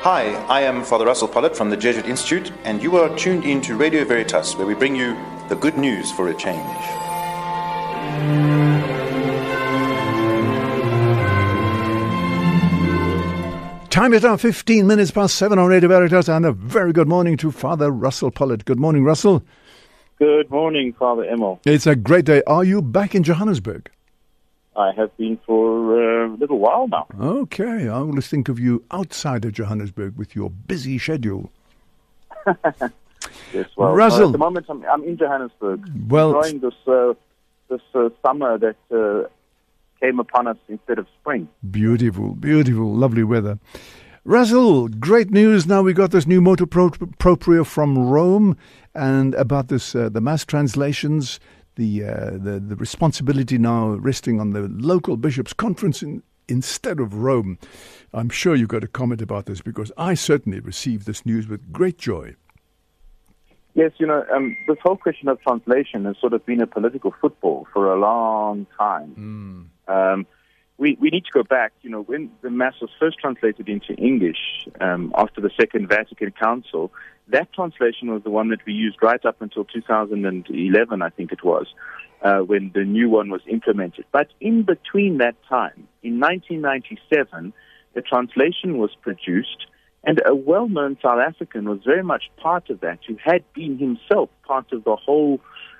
Hi, I am Father Russell Pollett from the Jesuit Institute, and you are tuned in to Radio Veritas, where we bring you the good news for a change. Time is now 15 minutes past 7 on Radio Veritas, and a very good morning to Father Russell Pollett. Good morning, Russell. Good morning, Father Emil. It's a great day. Are you back in Johannesburg? I have been for a little while now. Okay, I always think of you outside of Johannesburg with your busy schedule. Yes, well, Russell. At the moment I'm in Johannesburg, Well, enjoying this summer that came upon us instead of spring. beautiful, lovely weather. Russell, great news. Now we got this new motu proprio from Rome, and about this the mass translations. The responsibility now resting on the local bishops' conference instead of Rome. I'm sure you've got a comment about this, because I certainly received this news with great joy. Yes, this whole question of translation has sort of been a political football for a long time. We need to go back. When the Mass was first translated into English after the Second Vatican Council, that translation was the one that we used right up until 2011, I think it was, when the new one was implemented. But in between that time, in 1997, the translation was produced, and a well-known South African was very much part of that, who had been himself part of the whole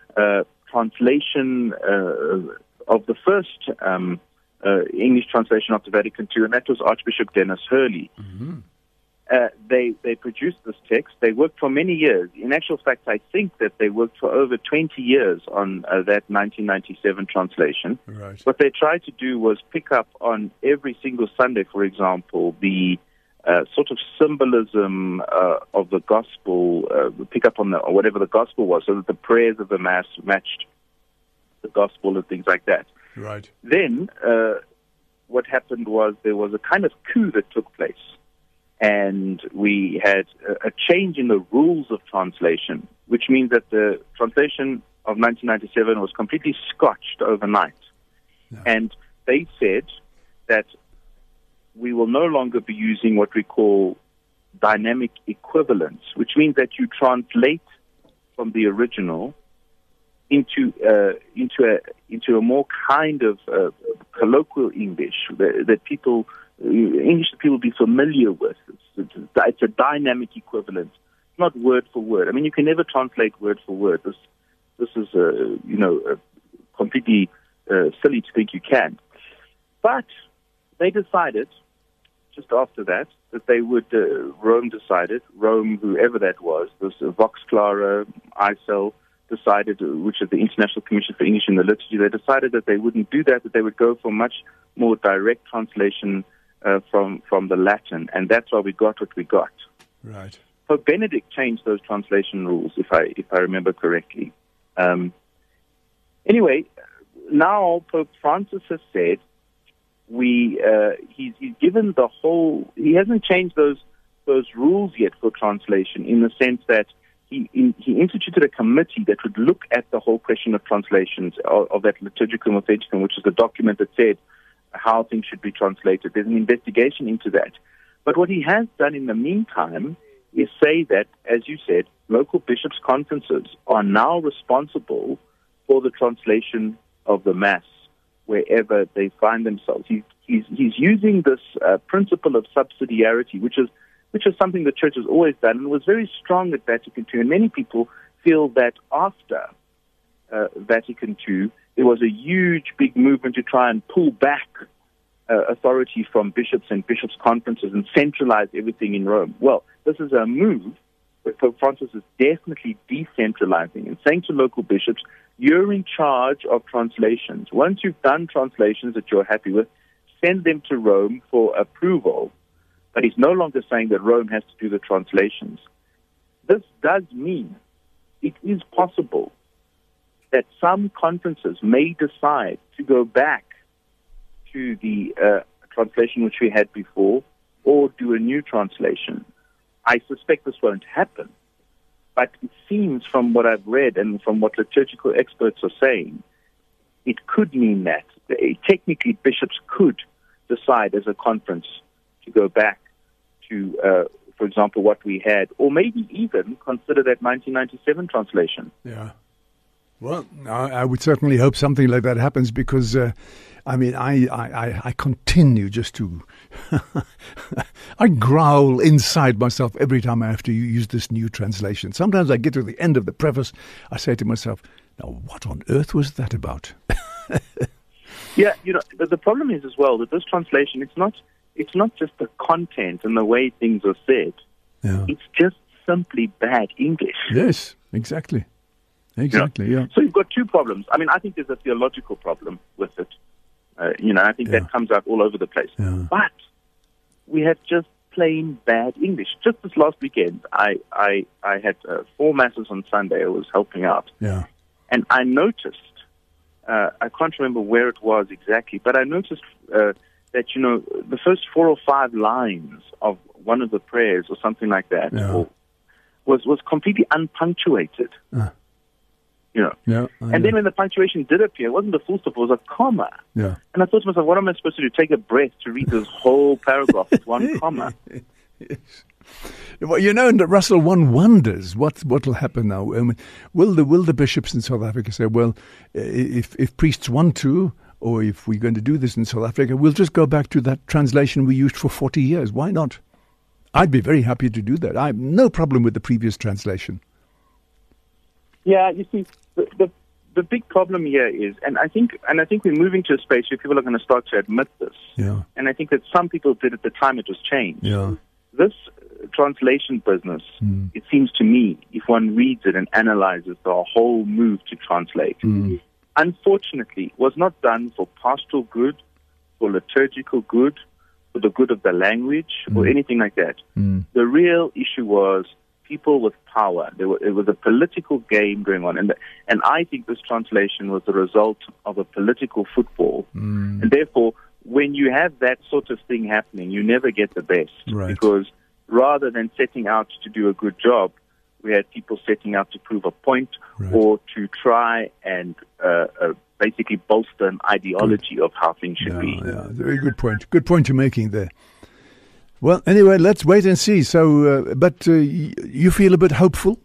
translation of the first English translation after Vatican II, and that was Archbishop Dennis Hurley. Mm-hmm. They produced this text. They worked for many years. In actual fact, I think that they worked for over 20 years on that 1997 translation. Right. What they tried to do was pick up on every single Sunday, for example, the sort of symbolism of the gospel, pick up on whatever the gospel was, so that the prayers of the Mass matched the gospel and things like that. Right. Then what happened was there was a kind of coup that took place. And we had a change in the rules of translation, which means that the translation of 1997 was completely scotched overnight. No. And they said that we will no longer be using what we call dynamic equivalence, which means that you translate from the original into a more kind of colloquial English that people be familiar with. It's a dynamic equivalence, not word for word. I mean, you can never translate word for word. This is completely silly to think you can. But they decided just after that they would. Rome decided. Rome, whoever that was, this Vox Clara, ICEL, decided, which is the International Commission for English in the Liturgy. They decided that they wouldn't do that they would go for much more direct translation from the Latin, and that's why we got what we got. Right. Pope Benedict changed those translation rules, if I remember correctly. Anyway, now Pope Francis has said he's given the whole. He hasn't changed those rules yet for translation, in the sense that he instituted a committee that would look at the whole question of translations of that Liturgicum Authenticum, which is the document that said how things should be translated. There's an investigation into that. But what he has done in the meantime is say that, as you said, local bishops' conferences are now responsible for the translation of the Mass wherever they find themselves. He's using this principle of subsidiarity, which is something the Church has always done and was very strong at Vatican II. And many people feel that after Vatican II, there was a huge, big movement to try and pull back authority from bishops and bishops' conferences and centralize everything in Rome. Well, this is a move where Pope Francis is definitely decentralizing and saying to local bishops, you're in charge of translations. Once you've done translations that you're happy with, send them to Rome for approval. But he's no longer saying that Rome has to do the translations. This does mean it is possible that some conferences may decide to go back to the translation which we had before, or do a new translation. I suspect this won't happen, but it seems from what I've read and from what liturgical experts are saying, it could mean that. Technically, bishops could decide as a conference to go back to, for example, what we had, or maybe even consider that 1997 translation. Yeah. Well, I would certainly hope something like that happens because, I continue just to... I growl inside myself every time I have to use this new translation. Sometimes I get to the end of the preface, I say to myself, now what on earth was that about? Yeah, the problem is as well that this translation, it's not just the content and the way things are said. Yeah. It's just simply bad English. Yes, exactly. Exactly, yeah. So you've got two problems. I mean, I think there's a theological problem with it. I think that comes out all over the place. Yeah. But we have just plain bad English. Just this last weekend, I had 4 masses on Sunday. I was helping out. Yeah. And I noticed, I can't remember where it was exactly, but I noticed that, the first 4 or 5 lines of one of the prayers or something like that was completely unpunctuated. Yeah, and then when the punctuation did appear, it wasn't a full stop, it was a comma. Yeah. And I thought to myself, what am I supposed to do? Take a breath to read this whole paragraph with one comma? Yes. Well, Russell, one wonders what will happen now. Will the bishops in South Africa say, well, if priests want to, or if we're going to do this in South Africa, we'll just go back to that translation we used for 40 years. Why not? I'd be very happy to do that. I have no problem with the previous translation. Yeah, you see, the big problem here is, and I think we're moving to a space where people are going to start to admit this. Yeah. And I think that some people did at the time it was changed. Yeah. This translation business, it seems to me, if one reads it and analyzes the whole move to translate, unfortunately, was not done for pastoral good, for liturgical good, for the good of the language, or anything like that. The real issue was people with power. It was a political game going on. And I think this translation was the result of a political football. And therefore, when you have that sort of thing happening, you never get the best. Right. Because rather than setting out to do a good job, we had people setting out to prove a point or to try and basically bolster an ideology of how things should be. Yeah, very good point. Good point you're making there. Well, anyway, let's wait and see. So, but you feel a bit hopeful?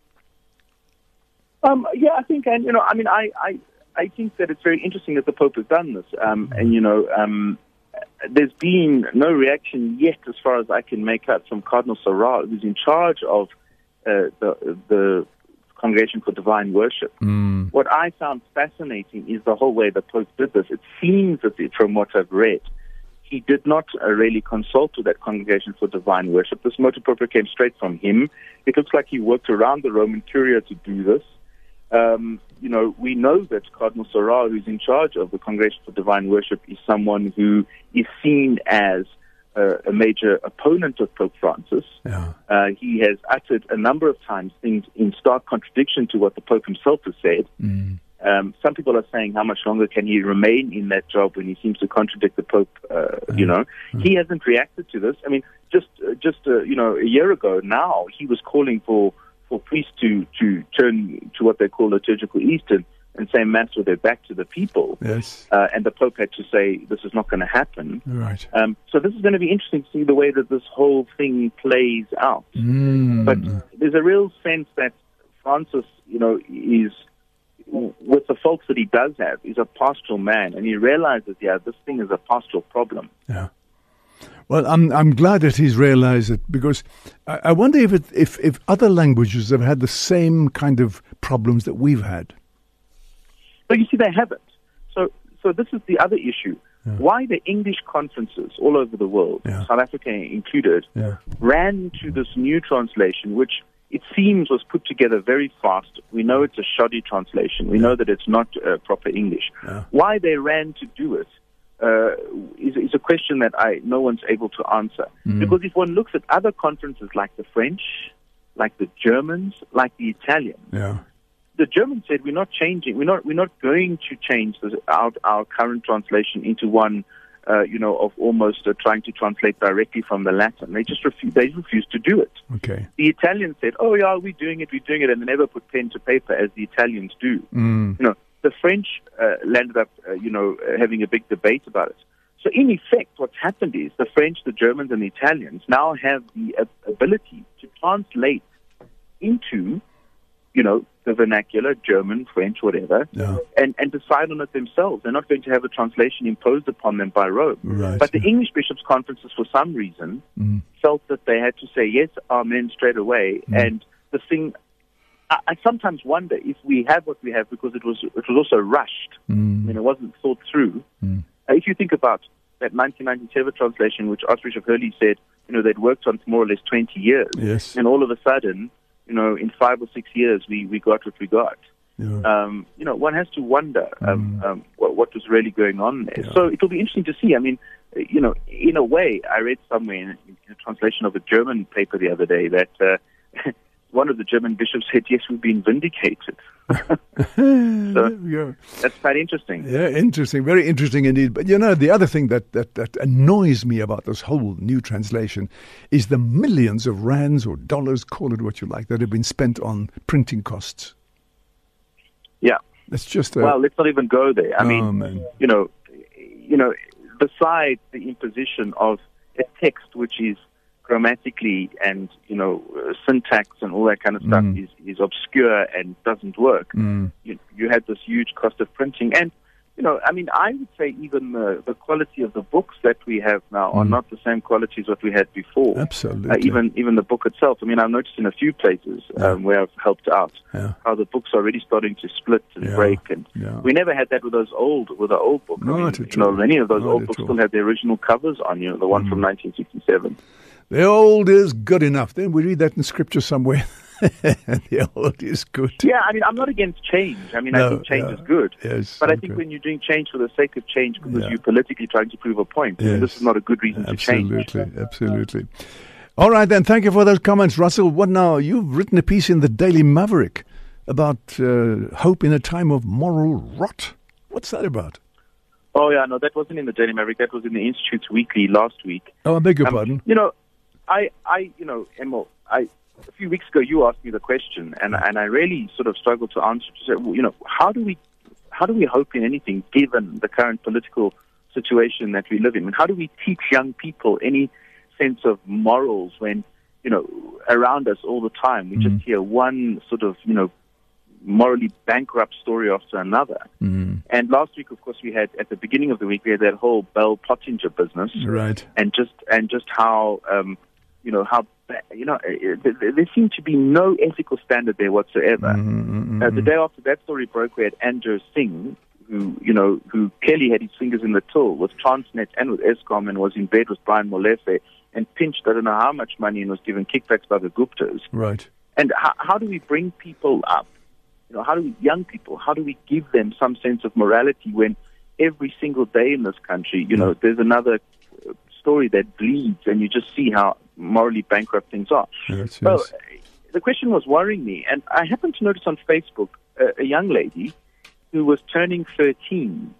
Yeah, I think, and I think that it's very interesting that the Pope has done this. There's been no reaction yet, as far as I can make out, from Cardinal Sarah, who's in charge of the Congregation for Divine Worship. What I found fascinating is the whole way the Pope did this. It seems that, from what I've read, he did not really consult with that Congregation for Divine Worship. This motu proprio came straight from him. It looks like he worked around the Roman Curia to do this. We know that Cardinal Sarah, who's in charge of the Congregation for Divine Worship, is someone who is seen as a major opponent of Pope Francis. Yeah. He has uttered a number of times things in stark contradiction to what the Pope himself has said. Some people are saying, how much longer can he remain in that job when he seems to contradict the Pope? He hasn't reacted to this. I mean, just a year ago now, he was calling for priests to turn to what they call liturgical Eastern and say Mass with their back to the people. Yes. And the Pope had to say, this is not going to happen. Right. So this is going to be interesting to see the way that this whole thing plays out. But there's a real sense that Francis, is, with the folks that he does have, is a pastoral man, and he realizes, this thing is a pastoral problem. Yeah. Well, I'm glad that he's realized it, because I wonder if other languages have had the same kind of problems that we've had. But you see, they haven't. So this is the other issue. Yeah. Why the English conferences all over the world, South Africa included, ran to this new translation, which it seems was put together very fast. We know it's a shoddy translation. We know that it's not proper English. Yeah. Why they ran to do it is a question that no one's able to answer. Because if one looks at other conferences like the French, like the Germans, like the Italians, the Germans said, we're not changing. We're not going to change our current translation into one, of almost trying to translate directly from the Latin. They just refused to do it. Okay. The Italians said, we're doing it, and they never put pen to paper as the Italians do. The French landed up, having a big debate about it. So in effect, what's happened is the French, the Germans, and the Italians now have the ability to translate into, the vernacular, German, French, whatever, and decide on it themselves. They're not going to have a translation imposed upon them by Rome. Right. But the English bishops' conferences, for some reason, felt that they had to say yes, amen, straight away. And the thing, I sometimes wonder if we have what we have because it was also rushed. I mean, it wasn't thought through. If you think about that 1997 translation, which Archbishop Hurley said, they'd worked on for more or less 20 years. Yes. And all of a sudden, in 5 or 6 years, we got what we got. Yeah. One has to wonder what was really going on there. Yeah. So it'll be interesting to see. I mean, in a way, I read somewhere in a translation of a German paper the other day that one of the German bishops said, yes, we've been vindicated. So that's quite interesting. Yeah, interesting. Very interesting indeed. But, the other thing that annoys me about this whole new translation is the millions of rands or dollars, call it what you like, that have been spent on printing costs. Yeah. It's just well, let's not even go there. I mean, man. Besides the imposition of a text which is grammatically and, syntax and all that kind of stuff is obscure and doesn't work. You had this huge cost of printing. And, I would say even the quality of the books that we have now are not the same quality as what we had before. Absolutely. Even the book itself. I mean, I've noticed in a few places where I've helped out how the books are already starting to split and break. And we never had that with the old books. Many of those old books still have the original covers on, the one from 1967. The old is good enough. Then we read that in Scripture somewhere. The old is good. Yeah, I mean, I'm not against change. I mean, I think change is good. Yes, but I think when you're doing change for the sake of change because you're politically trying to prove a point, this is not a good reason to change. Absolutely. All right, then. Thank you for those comments, Russell. What now? You've written a piece in the Daily Maverick about hope in a time of moral rot. What's that about? Oh, yeah, no, that wasn't in the Daily Maverick. That was in the Institute's Weekly last week. Oh, I beg your pardon. Emil, a few weeks ago you asked me the question, and I really sort of struggled to answer. To say, how do we hope in anything given the current political situation that we live in? And how do we teach young people any sense of morals when around us all the time we just hear one sort of morally bankrupt story after another? And last week, of course, we had at the beginning of the week we had that whole Bell Pottinger business, right? And just how there seemed to be no ethical standard there whatsoever. The day after that story broke, we had Andrew Singh, who clearly had his fingers in the till with Transnet and with Eskom and was in bed with Brian Molefe and pinched I don't know how much money and was given kickbacks by the Guptas. Right. And how do we bring people up? Young people, how do we give them some sense of morality when every single day in this country, there's another story that bleeds and you just see how morally bankrupt things are. Yes. Well, the question was worrying me, and I happened to notice on Facebook a young lady who was turning 13,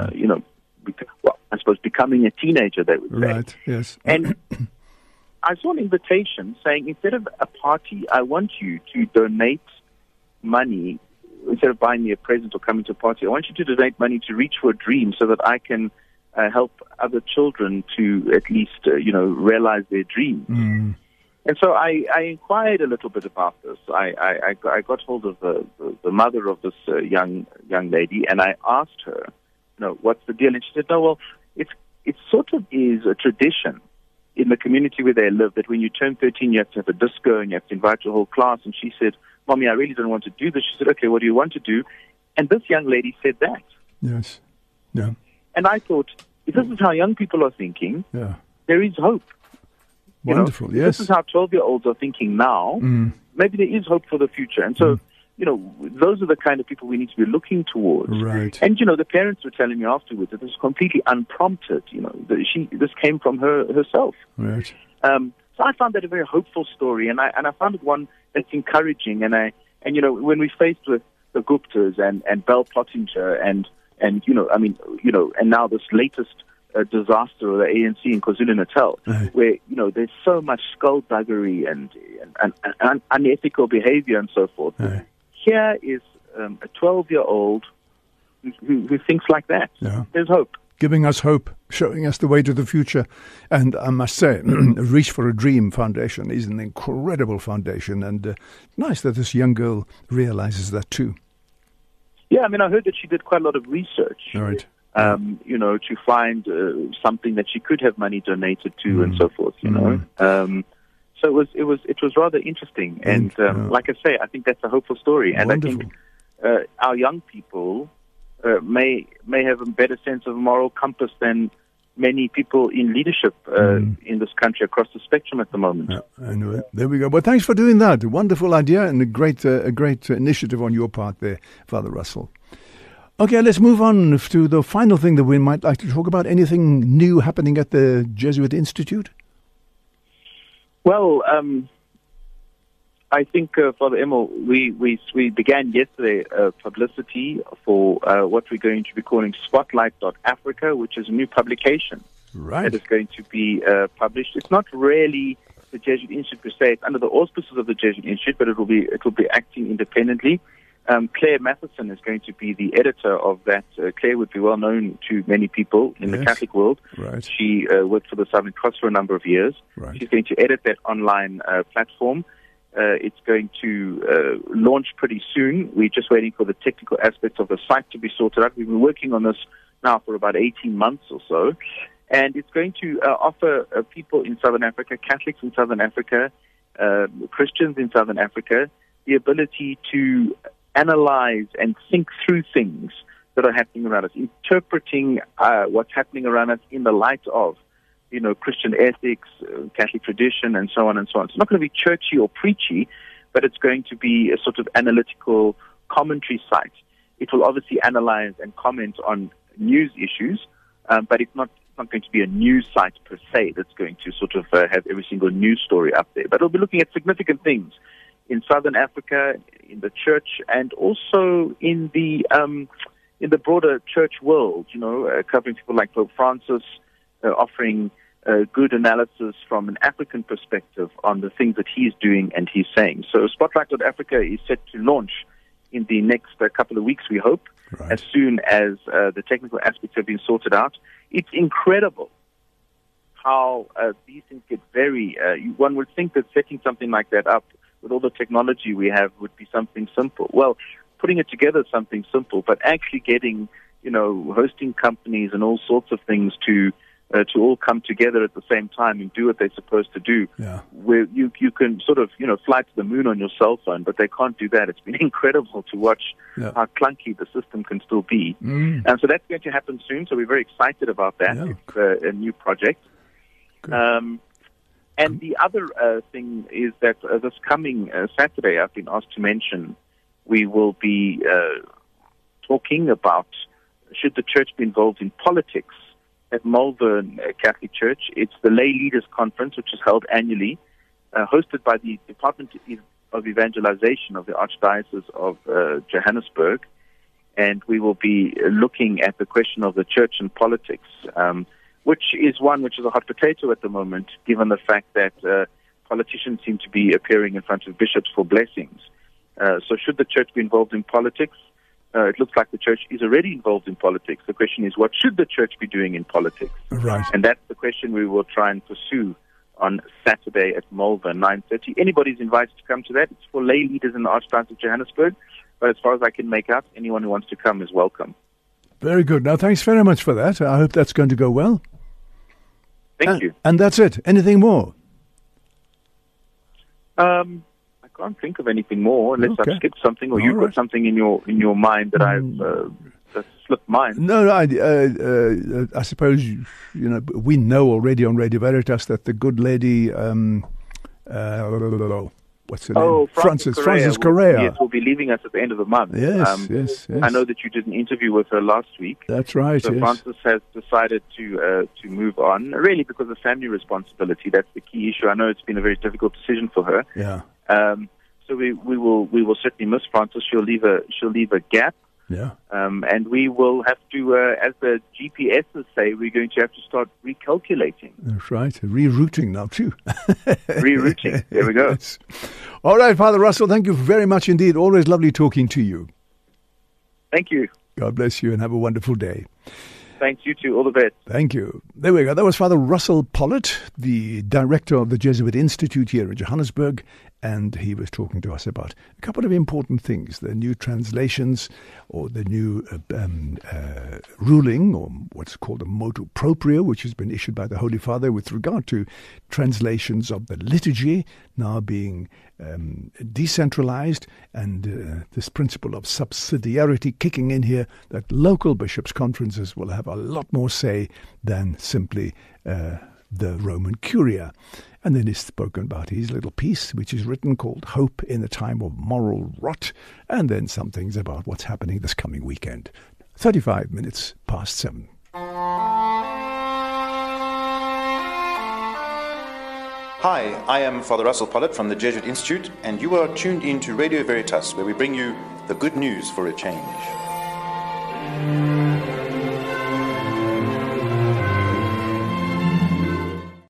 I suppose becoming a teenager, they would say. Right, yes. And I saw an invitation saying, instead of a party, I want you to donate money. Instead of buying me a present or coming to a party, I want you to donate money to reach for a dream so that I can help other children to at least, realize their dreams. And so I inquired a little bit about this. I got hold of the mother of this young lady, and I asked her, what's the deal? And she said, no, well, it sort of is a tradition in the community where they live that when you turn 13, you have to have a disco and you have to invite your whole class. And she said, Mommy, I really don't want to do this. She said, okay, what do you want to do? And this young lady said that. Yes. Yeah. And I thought, if this is how young people are thinking, there is hope. Wonderful, yes. This is how 12-year-olds are thinking now. Maybe there is hope for the future. And so, those are the kind of people we need to be looking towards. Right. And, the parents were telling me afterwards that this was completely unprompted. This came from herself. Right. So I found that a very hopeful story, and I found it one that's encouraging. And when we're faced with the Guptas and Bell Pottinger and now this latest disaster of the ANC in KwaZulu-Natal, where, there's so much skullduggery and unethical behavior and so forth. Here is a 12-year-old who thinks like that. Yeah. There's hope. giving us hope, showing us the way to the future. And I must say, Reach for a Dream Foundation is an incredible foundation, and nice that this young girl realizes that too. Yeah, I mean, I heard that she did quite a lot of research. All right. To find something that she could have money donated to and so forth, know. So it was rather interesting. And like I say, I think that's a hopeful story. And Wonderful. I think our young people may have a better sense of moral compass than many people in leadership in this country across the spectrum at the moment. Anyway, there we go. Well, thanks for doing that. Wonderful idea and a great initiative on your part there, Father Russell. Okay, let's move on to the final thing that we might like to talk about. Anything new happening at the Jesuit Institute? Well, I think, Father Emil, we began yesterday publicity for what we're going to be calling Spotlight.Africa, which is a new publication that is going to be published. It's not really the Jesuit Institute per se; it's under the auspices of the Jesuit Institute, but it will be acting independently. Claire Matheson is going to be the editor of that. Claire would be well known to many people in the Catholic world. Right. She worked for the Southern Cross for a number of years. Right. She's going to edit that online platform. It's going to launch pretty soon. We're just waiting for the technical aspects of the site to be sorted out. We've been working on this now for about 18 months or so. And it's going to offer people in Southern Africa, Catholics in Southern Africa, Christians in Southern Africa, the ability to analyze and think through things that are happening around us, interpreting what's happening around us in the light of, Christian ethics, Catholic tradition, and so on and so on. It's not going to be churchy or preachy, but it's going to be a sort of analytical commentary site. It will obviously analyze and comment on news issues, but it's not going to be a news site per se that's going to sort of have every single news story up there. But it'll be looking at significant things in Southern Africa, in the church, and also in the broader church world, covering people like Pope Francis, offering good analysis from an African perspective on the things that he's doing and he's saying. So Spotlight.Africa is set to launch in the next couple of weeks, we hope, as soon as the technical aspects have been sorted out. It's incredible how these things get very... one would think that setting something like that up with all the technology we have would be something simple. Well, putting it together is something simple, but actually getting, hosting companies and all sorts of things to all come together at the same time and do what they're supposed to do. Yeah. Where you can sort of, fly to the moon on your cell phone, but they can't do that. It's been incredible to watch how clunky the system can still be. And so that's going to happen soon, so we're very excited about that. Yeah. It's a new project. And the other thing is that this coming Saturday, I've been asked to mention, we will be talking about should the church be involved in politics at Malvern Catholic Church. It's the Lay Leaders Conference, which is held annually, hosted by the Department of Evangelization of the Archdiocese of Johannesburg. And we will be looking at the question of the church and politics, which is a hot potato at the moment, given the fact that politicians seem to be appearing in front of bishops for blessings. So should the church be involved in politics? It looks like the church is already involved in politics. The question is, what should the church be doing in politics? Right. And that's the question we will try and pursue on Saturday at Malvern, 9:30. Anybody's invited to come to that. It's for lay leaders in the Archdiocese of Johannesburg. But as far as I can make out, anyone who wants to come is welcome. Very good. Now, thanks very much for that. I hope that's going to go well. Thank you. And that's it. Anything more? I can't think of anything more unless I've skipped something or you've got something in your mind that I've slipped mine. No, I suppose we know already on Radio Veritas that the good lady, what's her name? Frances Correa. Yes, will be leaving us at the end of the month. Yes. I know that you did an interview with her last week. That's right. So Frances has decided to move on, really because of family responsibility. That's the key issue. I know it's been a very difficult decision for her. Yeah. So we will certainly miss Frances. She'll leave a gap. Yeah. And we will have to, as the GPSs say, we're going to have to start recalculating. That's right. Rerouting now, too. Rerouting. There we go. Yes. All right, Father Russell, thank you very much indeed. Always lovely talking to you. Thank you. God bless you and have a wonderful day. Thanks, you too. All the best. Thank you. There we go. That was Father Russell Pollitt, the director of the Jesuit Institute here in Johannesburg, and he was talking to us about a couple of important things, the new translations or the new ruling, or what's called a motu proprio, which has been issued by the Holy Father with regard to translations of the liturgy now being decentralized, and this principle of subsidiarity kicking in here, that local bishops' conferences will have a lot more say than simply the Roman Curia. And then he's spoken about his little piece, which is written, called Hope in a Time of Moral Rot, and then some things about what's happening this coming weekend. 35 minutes past 7. Hi, I am Father Russell Pollitt from the Jesuit Institute, and you are tuned in to Radio Veritas, where we bring you the good news for a change.